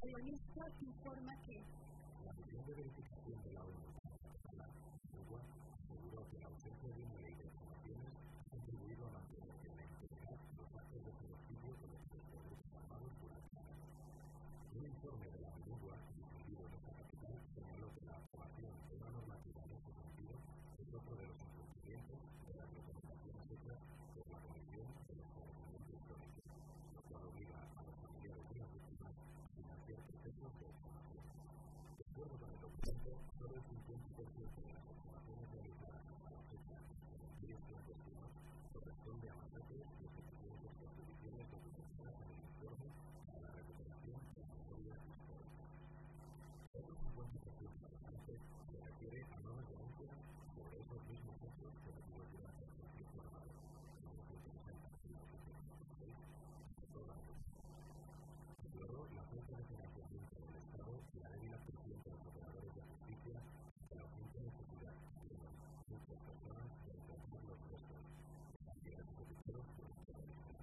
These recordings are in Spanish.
El ministro informa que la misión de verificación de la ONU para la UNWA aseguró que la ausencia de una ley de informaciones ha contribuido a mantener en la integridad los actos de genocidio cometidos por grupos armados durante años. Un informe de la UNWA difundido en esta capital señaló que la aprobación de una normativa en este sentido es otro de los incumplimientos de las recomendaciones hechas por la Comisión de los Conocimientos Históricos, lo cual obliga a los familiares de las víctimas a financiar procesos de exhumación. De acuerdo con el documento, solo el 50% de las exhumaciones realizadas hasta la fecha en los cementerios clandestinos corresponde a masacres y ejecuciones extrajudiciales documentadas en el informe para la recuperación de la memoria histórica. Otro 50% restante se refiere a nuevas denuncias sobre esos mismos hechos cometidos durante el conflicto armado en 1960 y 1996 en toda la Unión. Exploró la falta de financiamiento del Estado y la débil actuación de los operadores de justicia ante la urgente necesidad que tienen muchas personas de encontrar los restos de familiares ejecutados por el terrorismo.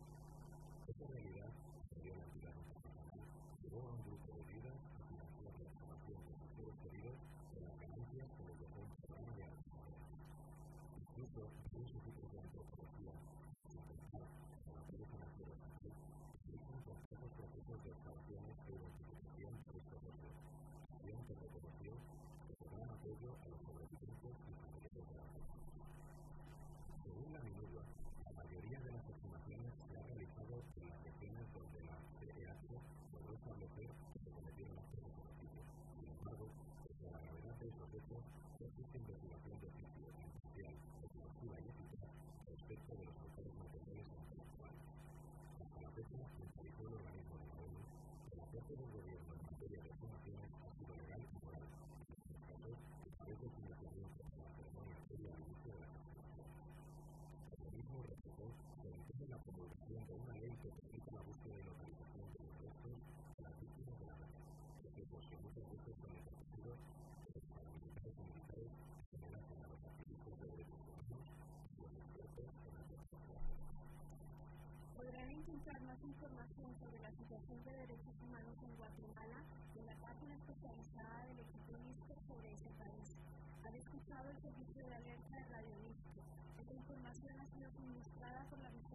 Esta realidad se vio en la entidad internacional, llevó a un grupo de viudas a financiar la exhumación de sus seres queridos con las ganancias que les dejó un programa de artesanía. Incluso muchos equipos de antropología, sin contar con el apoyo financiero estatal, explican complejos procesos de excavaciones e identificación de estos restos, acción que reconoció que se da apoyo a los sobrevivientes y familiares de las víctimas. Según la MINURA, la mayoría de las exhumaciones se ha realizado en las regiones donde la CEH logró establecer que se cometieron actos de genocidio. Sin embargo, pese a la gravedad de estos hechos, no existe investigación de oficio, imparcial, exhaustiva y eficaz respecto de los autores materiales e intelectuales. Hasta la fecha, puntualizó el organismo de la ONU que la parte del gobierno en materia de exhumaciones ha sido legal y moral, en los casos que parece el financiamiento de la ceremonia previa al inicio de las exhumaciones. El organismo reflejó que entiende la promulgación de una ley que permita la búsqueda y localización de los restos de las víctimas de la guerra, procesos que muchas veces son enriquecidos por los paramilitares y militares que amenazan a los activistas de derechos humanos y los expertos en antropología. podrán encontrar más información sobre la situación de derechos humanos en Guatemala en la página especializada del equipo MISCO sobre ese país. Han escuchado el servicio de alerta de Radio MISCO. Esta información ha sido suministrada por la